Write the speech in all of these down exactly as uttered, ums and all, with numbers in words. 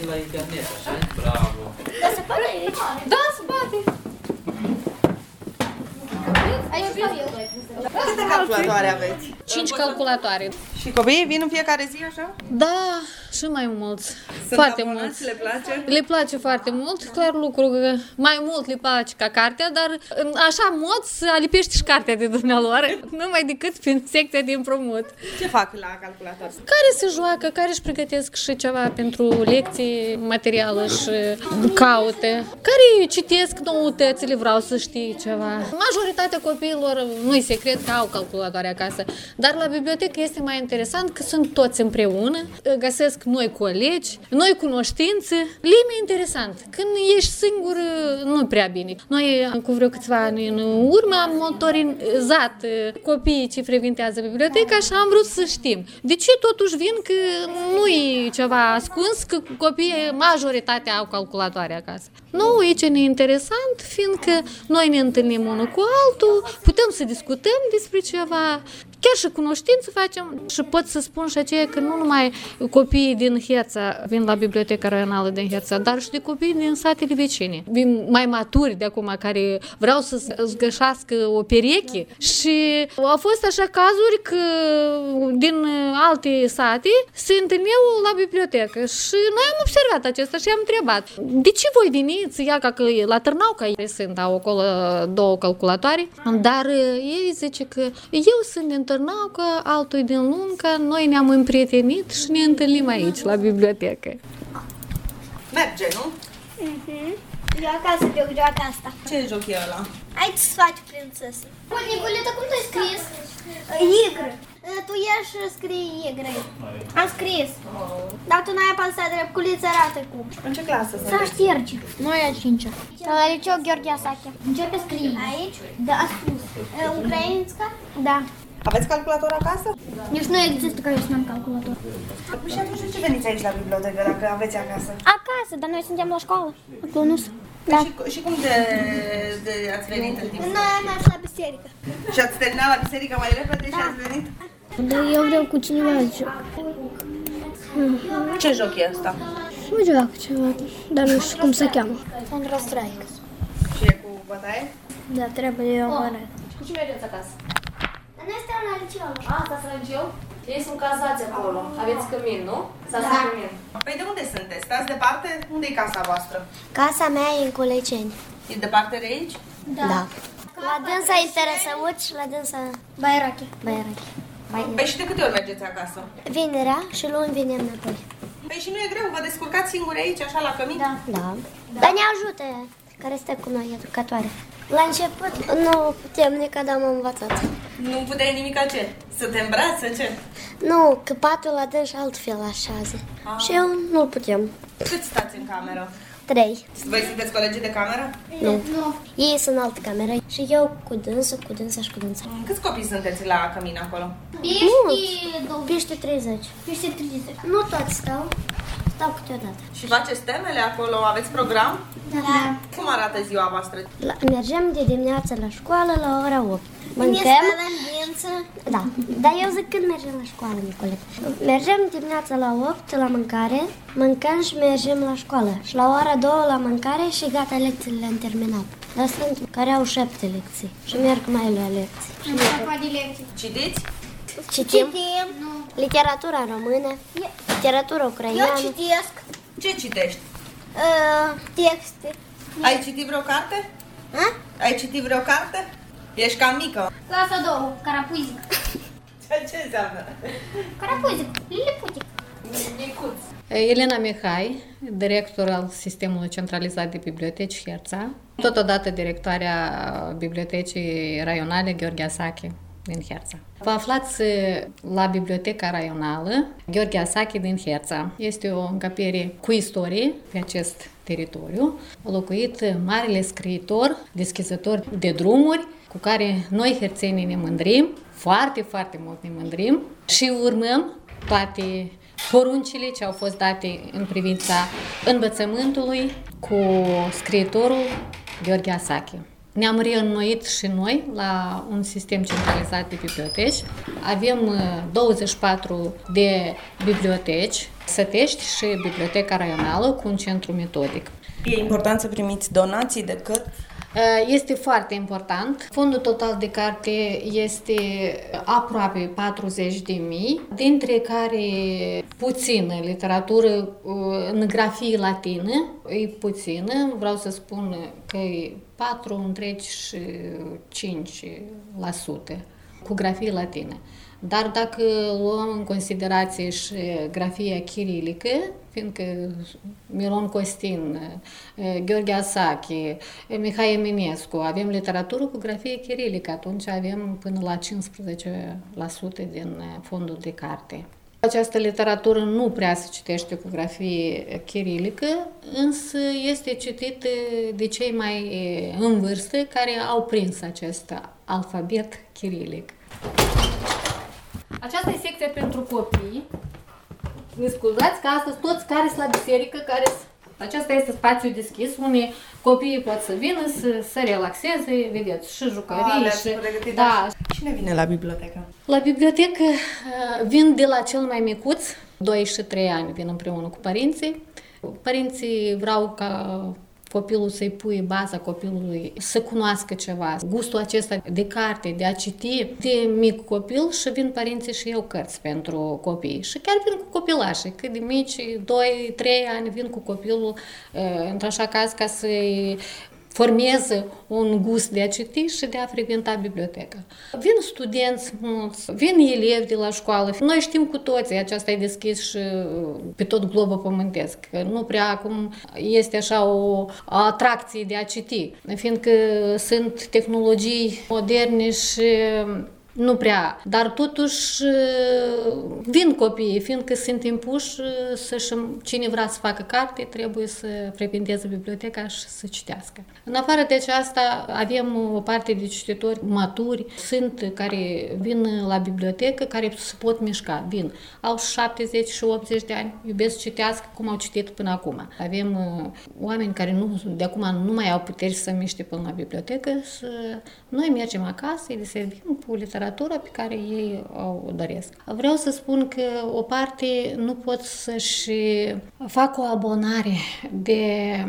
la internet, așa? Bravo! Dar se poate aici? Da, se poate. Aici stau eu. Câte calculatoare aveți? Cinci calculatoare. Și copiii vin în fiecare zi așa? Da, și mai mulți. Sunt Foarte abonați, mulți. le place? Le place foarte mult, clar lucru că mai mult le place ca cartea, dar în așa mod să alipește și cartea de dumnealor, numai decât prin secția de împrumut. Ce fac la calculator? Care se joacă, care își pregătesc și ceva pentru lecții, materială și caută, care citesc noutățile, vreau să știi ceva. Majoritatea copiilor, nu-i secret că au calculatoare acasă, dar la bibliotecă este mai interesant că sunt toți împreună, găsesc noi colegi, noi cunoștințe, le e mai interesant. Când ești singur, nu prea bine. Noi, cu vreo câțiva ani în urmă, am motorizat copiii ce frecventează biblioteca și am vrut să știm. De ce totuși vin că nu e ceva ascuns, că copiii, majoritatea au calculatoare acasă. Nu, aici ne interesant, fiindcă noi ne întâlnim unul cu altul, putem să discutăm despre ceva, chiar și cunoștință facem și pot să spun și aceea că nu numai copiii din Herța vin la Biblioteca Raională din Herța, dar și de copii din satele vecine. Vin mai maturi de acum care vreau să zgășească o pereche și au fost așa cazuri că din alte sate se întâlneau la bibliotecă și noi am observat acesta și am întrebat de ce voi veniți, ia ca că la Târnauca sunt, au acolo două calculatoare, dar ei zice că eu sunt din Târnauca, altul din Lunca, noi ne-am împrietenit și ne întâlnim aici, la bibliotecă. Merge, nu? Mhm. Eu acasă de o joacă asta. Ce joc e ăla? Aici să faci prințesă. Nicoleta, cum tu-ai scris? Igr. Tu ieși și scrii Igr. Am scris. Dar tu n-ai apăsat dreptuliță, arată cum. În ce clasă Să sunteți? ștergi. Noi a cincea. La liceu Gheorghe Asache. Începe scrie. Aici? Da, a spus. Ucrainska? Da. Aveți calculator acasă? Nici nu există că eu să n-am calculator. Păi și atunci de ce veniți aici la bibliotecă dacă aveți acasă? Acasă, dar noi suntem la școală. Acolo nu sunt. Păi Da. și, și cum de, de ați venit în timp? Noi am mers la biserică. Și ați terminat la biserică mai repede și ați venit? Dar eu vreau cu cineva să joc. Ce joc e ăsta? Nu joacă ceva, dar nu știu cum se cheamă. Counter-Strike. Și e cu bătaie? Da, trebuie eu oh. Cu ce mergeți acasă? Dar noi suntem la liceu. A, stați la liceu? Ei sunt cazați acolo. Aveți cămin, nu? Stați la cămin. Păi de unde sunteți? Stați departe? Unde e casa voastră? Casa mea e în Coleceni. E departe de aici? Da. La dânsa Interesăuț și la dânsa Bairache. Bairache. Păi și de câte ori mergeți acasă? Vinerea și luni venim înapoi. Păi și nu e greu? Vă descurcați singuri aici, așa, la cămin? Da. Da. Dar ne ajută care stă cu noi, educatoare. La început nu putem, nici am învățat. Nu puteai nimica ce? Să te îmbrați, să ce? Nu, că patul la dâns altfel așează. Ah. Și eu nu putem. Cât stați în cameră? Trei. Voi sunteți colegii de cameră? Nu. nu. Ei sunt în altă cameră și eu cu dânsul, cu dânsa și cu dânsa. Câți copii sunteți la cămin acolo? Peste treizeci. Peste treizeci. Nu toți stau. Stau câteodată. Și faceți temele acolo? Aveți program? Da. da. Cum arată ziua voastră? La, mergem de dimineață la școală la ora opt. Mâncăm. Da. Dar eu zic când mergem la școală, Nicoleta. Mergem dimineața la opt la mâncare, mâncăm și mergem la școală. Și la ora două la mâncare și gata, lecțiile le-am terminat. Dar sunt care au șapte lecții și merg mai la lecții. Și Citiți? Citim. Nu. Literatura română, literatura ucraineană. Eu citesc. Ce citești? Uh, texte. Ai citit vreo carte? A? Ai citit vreo carte? Ești cam mică. Clasa a doua, Carapuizic. Ce înseamnă? Carapuizic, liliputic. Micuț. Elena Mihai, director al Sistemului Centralizat de Biblioteci Herța, totodată directoarea Bibliotecii Raionale Gheorghe Asache din Herța. Vă aflați la Biblioteca Raională Gheorghe Asache din Herța. Este o încăpere cu istorie pe acest teritoriu, locuit marele scriitor, deschizător de drumuri, cu care noi herțenii ne mândrim, foarte, foarte mult ne mândrim și urmăm toate poruncile ce au fost date în privința învățământului cu scriitorul Gheorghe Asache. Ne-am reînnoit și noi la un sistem centralizat de biblioteci. Avem douăzeci și patru de biblioteci Sătești și Biblioteca Raională cu un centru metodic. E important să primiți donații decât? Este foarte important. Fondul total de carte este aproape patruzeci de mii, dintre care puțină literatură în grafie latină, e puțină, vreau să spun că e patru întregi și cinci la sută cu grafie latină. Dar dacă luăm în considerație și grafia chirilică, fiindcă Miron Costin, Gheorghe Asache, Mihai Eminescu, avem literatură cu grafie chirilică, atunci avem până la cincisprezece la sută din fondul de carte. Această literatură nu prea se citește cu grafie chirilică, însă este citită de cei mai în vârstă care au prins acest alfabet chirilic. Aceasta e secția pentru copii. Ne scuzați că astăzi toți care sunt la biserică, care aceasta este spațiu deschis, unde copiii pot să vină să se relaxeze, vedeți, și jucării, A, și... Da. Cine vine la bibliotecă? La bibliotecă vin de la cel mai micuț, doi și trei ani vin împreună cu părinții. Părinții vreau ca copilul să-i pui baza copilului, să cunoască ceva, gustul acesta de carte, de a citi, de mic copil și vin părinții și eu cărți pentru copii. Și chiar vin cu copilașii, cât de mici, doi trei ani, vin cu copilul într-așa caz ca să-i formeze un gust de a citi și de a frecventa biblioteca. Vin studenți mulți, vin elevi de la școală. Noi știm cu toții, aceasta e deschis și pe tot globul pământesc. Nu prea acum este așa o atracție de a citi, fiindcă sunt tehnologii moderne și nu prea, dar totuși vin copiii, fiindcă sunt impuși să-și, cine vrea să facă carte, trebuie să frecventeze biblioteca și să citească. În afară de aceasta, avem o parte de cititori maturi, sunt care vin la bibliotecă, care se pot mișca, vin. Au șaptezeci și optzeci de ani, iubesc să citească cum au citit până acum. Avem oameni care nu, de acum nu mai au puteri să se miște până la bibliotecă, să noi mergem acasă, îi deservim cu literatură pe care ei o doresc. Vreau să spun că o parte nu pot să-și facă o abonare de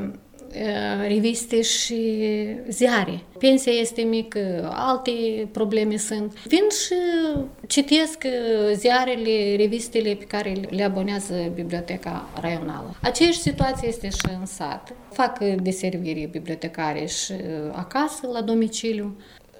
reviste și ziare. Pensia este mică, alte probleme sunt. Vin și citesc ziarele, revistele pe care le abonează Biblioteca Raională. Aceeași situație este și în sat. Fac deserviri bibliotecare și acasă, la domiciliu.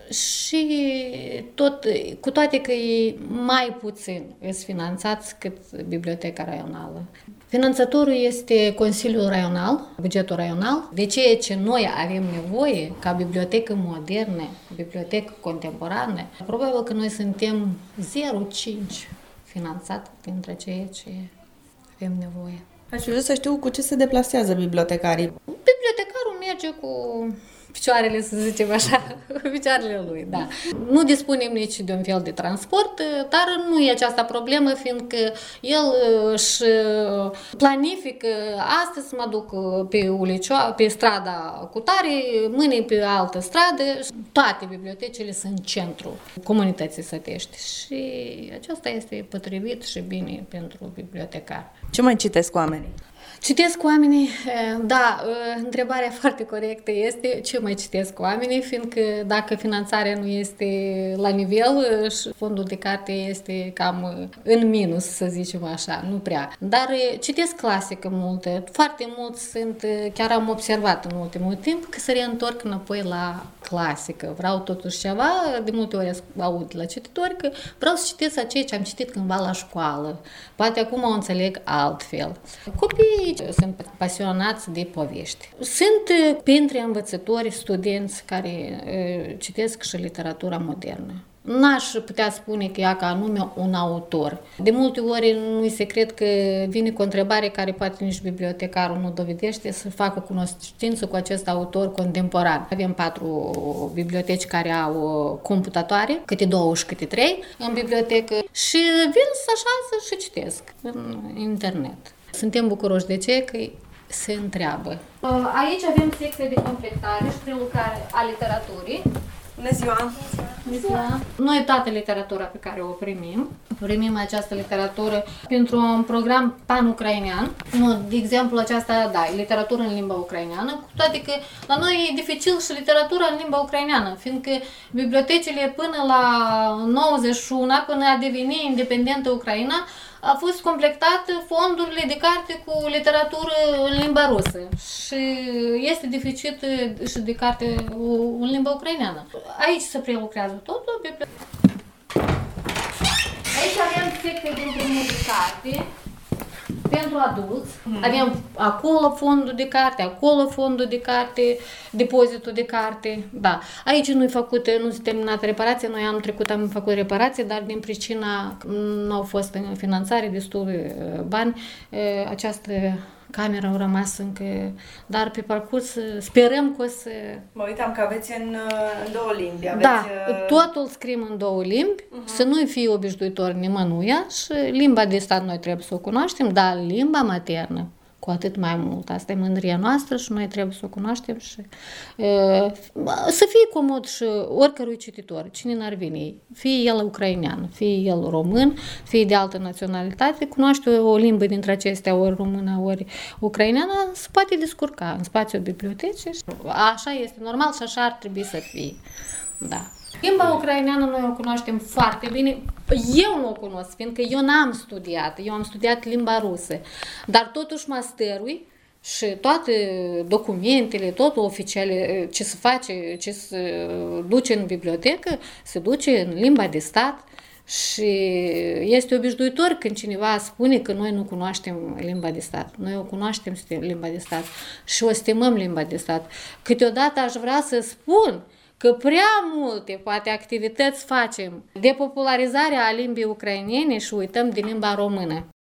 Și tot, cu toate că e mai puțin sunt finanțați cât Biblioteca Raională. Finanțatorul este Consiliul Raional, bugetul raional, de ceea ce noi avem nevoie ca bibliotecă modernă, bibliotecă contemporană. Probabil că noi suntem zero virgulă cinci finanțat dintre ceea ce avem nevoie. Aș vrea să știu cu ce se deplasează bibliotecarii. Bibliotecarul merge cu picioarele, să zicem așa, picioarele lui, da. Nu dispunem nici de un fel de transport, dar nu e această problemă, fiindcă el își planifică, astăzi mă duc pe ulicioa, pe strada cu tare, mâine pe altă stradă. Toate bibliotecile sunt în centru comunității Sătești și aceasta este potrivit și bine pentru bibliotecar. Ce mai citesc oamenii? Citesc oamenii, da, întrebarea foarte corectă este ce mai citesc oamenii, fiindcă dacă finanțarea nu este la nivel și fondul de carte este cam în minus, să zicem așa, nu prea. Dar citesc clasică multe, foarte mulți sunt, chiar am observat în ultimul timp că se reîntorc înapoi la clasică. Vreau totuși ceva, de multe ori aud la cititori că vreau să citesc aceea ce am citit cândva la școală. Poate acum o înțeleg altfel. Copiii sunt pasionați de povești. Sunt printre învățători, studenți care uh, citesc și literatura modernă. N-aș putea spune că ea ca anume un autor. De multe ori nu-i secret că vine cu o întrebare care poate nici bibliotecarul nu dovedește să facă cunoștință cu acest autor contemporan. Avem patru biblioteci care au computatoare, câte două și câte trei în bibliotecă și vin să așează și citesc în internet. Suntem bucuroși de ce? Că se întreabă. Aici avem secția de completare și prelucrare a literaturii. Bună ziua! Bună ziua! Noi toată literatura pe care o primim primim această literatură pentru un program pan-ucrainean. Nu, de exemplu, aceasta, da, e literatură în limba ucraineană, cu toate că la noi e dificil și literatura în limba ucraineană, fiindcă bibliotecile până la nouăzeci și unu, până a deveni independentă Ucraina, a fost completat fondurile de carte cu literatură în limba rusă și este deficit și de carte în limba ucraineană. Aici se prelucrează totul. Aici avem secție de împrumut de carte pentru adulți. Mm. Avem acolo fondul de carte, acolo fondul de carte, depozitul de carte. Da. Aici nu-i făcut, nu s-a terminat reparația. Noi anul trecut am făcut reparație, dar din pricina nu au fost în finanțare destul de bani, această cameră au rămas încă, dar pe parcurs sperăm că o să... Mă uitam că aveți în, în două limbi. Aveți, da, totul scriem în două limbi, uh-huh. Să nu fie obișnuitor nimănuia și limba de stat noi trebuie să o cunoaștem, dar limba maternă cu atât mai mult. Asta e mândria noastră și noi trebuie să o cunoaștem și e, să fie comod și oricărui cititor, cine n-ar veni, fie el ucrainean, fie el român, fie de altă naționalitate, cunoaște o limbă dintre acestea, ori română, ori ucraineană, se poate descurca în spațiul bibliotecii. Așa este normal și așa ar trebui să fie. Da. Limba ucraineană noi o cunoaștem foarte bine. Eu nu o cunosc, fiindcă eu n-am studiat. Eu am studiat limba rusă. Dar totuși masterul și toate documentele, totul oficiale, ce se face, ce se duce în bibliotecă, se duce în limba de stat. Și este obișnuitor când cineva spune că noi nu cunoaștem limba de stat. Noi o cunoaștem limba de stat și o stimăm limba de stat. Câteodată aș vrea să spun că prea multe, poate, activități facem de popularizare a limbii ucrainene și uităm de limba română.